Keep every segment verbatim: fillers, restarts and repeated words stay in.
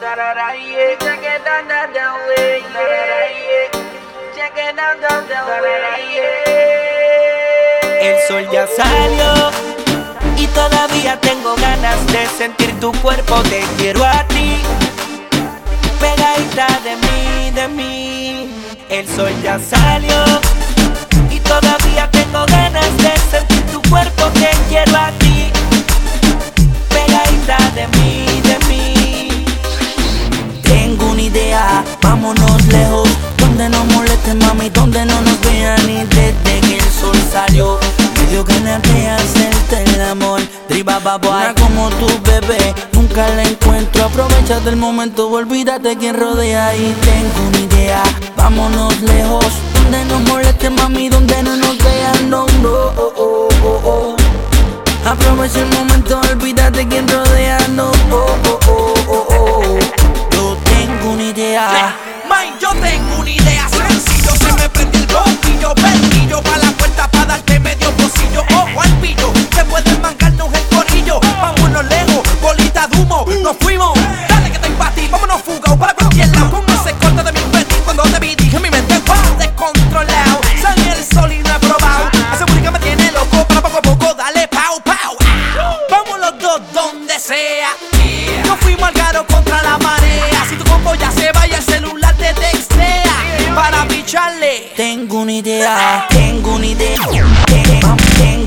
El sol ya salió y todavía tengo ganas de sentir tu cuerpo. Te quiero a ti, pegadita de mí, de mí. El sol ya salió y todavía tengo ganas de sentir tu cuerpo. Te quiero a ti, pegadita de mí, de mí. Tengo una idea, vámonos lejos, donde no moleste mami, donde no nos vean. Y desde que el sol salió, me dio ganas de hacerte el amor. Driba baboa como tu bebé, nunca la encuentro. Aprovecha del momento, olvídate quien rodea. Y tengo una idea, vámonos lejos, donde no moleste mami, donde no nos vean. No, no, oh, oh, oh, oh. Aprovecha el momento, olvídate quien rodea. No, oh, oh, oh, oh, oh. Yo tengo una idea. Man, yo tengo una idea, sencillo. Se me perdió el bombillo, perrillo pa' la puerta pa' darte medio pocillo. Ojo al pillo, que puedes mancarnos el corillo. Vámonos lejos, bolita de humo, nos fuimos. Dale que te empatí, vámonos fugado para cualquier lado. Con ese corte de mi petit, cuando te vi dije mi mente wow, descontrolado. Sale el sol y no he probado. Esa música me tiene loco, para poco a poco dale pau, pau. Vamos los dos donde sea. Nos fuimos al caro contra la marea. Si tu combo ya se vaya, el celular te textea para picharle. Tengo una idea, tengo una idea, tengo,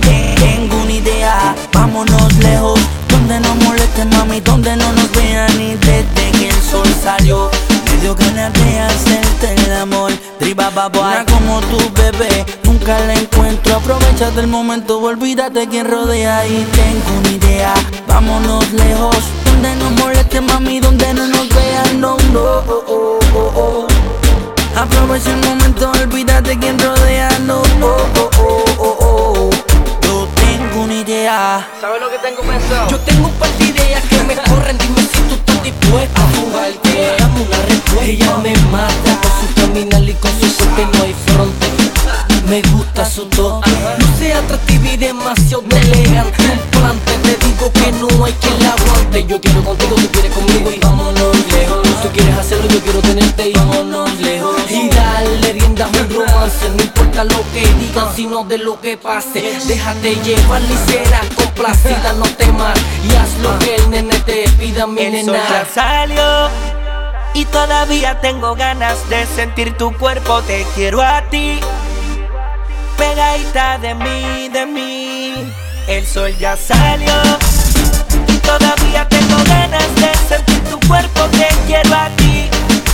tengo una idea. Vámonos lejos, donde no moleste mami, donde no nos vean. Y desde que el sol salió, me dio ganas de hacerte el amor. Driba baboa como tu bebé, nunca la encuentro. Aprovecha del momento, olvídate quien rodea. Y tengo una idea, vámonos lejos, donde no moleste mami, donde no nos vean. No, no, oh, oh, oh, oh. Aprovecha el momento, olvídate quien rodea. No, oh, oh, oh, oh, oh. Yo tengo una idea. ¿Sabes lo que tengo pensado? Yo tengo un par de ideas que me corren. Dime si tú estás dispuesta a jugarte. Dame una respuesta. Ella me mata con su terminal y con su corte no hay fronte. Me gusta su toque, luce atractiva y demasiado elegante. Un plante, te digo que no hay quien la aguante. Yo quiero contigo, tú quieres conmigo y vámonos lejos. Tú quieres hacerlo, yo quiero tenerte y vámonos lejos. Y dale rienda a un romance, no importa lo que digan, sino de lo que pase. Déjate llevar y serás complacida, no temas. Y haz lo que el nene te pida, mi El nena. sol ya salió y todavía tengo ganas de sentir tu cuerpo. Te quiero a ti, pegadita de mí, de mí. El sol ya salió y todavía tengo ganas de sentir tu cuerpo. Te quiero a ti,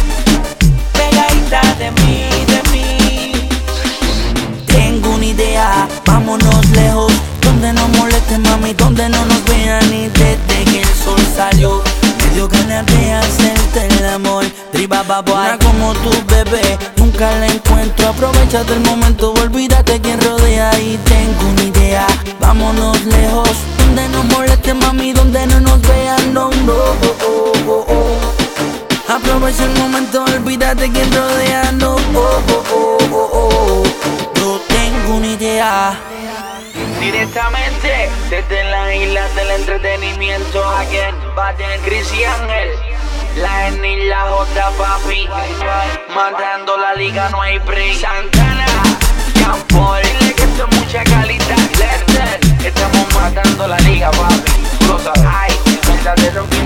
pegadita de mí, de mí. Tengo una idea, vámonos lejos, donde no moleste mami, donde no nos vean. Y desde que el sol salió, me dio ganas de hacerte el amor. Driba baboa como tu bebé, nunca la encuentro. Aprovecha del momento, olvídate quien rodea. Y tengo una idea, vámonos lejos, donde no moleste mami, donde no nos vean. No, no, oh, oh, oh, oh. Aprovecha el momento, olvídate quien rodea. No, oh, oh, oh, oh, oh. Yo tengo una idea. Directamente desde las islas del entretenimiento. Again, Baden, Chris y Ángel. La N y la J, papi. Matando la liga, no hay break. Santana, Campol. Dile que esto es mucha calidad. Lerner, estamos matando la liga, papi. Lo sabes. Ay, verdadero que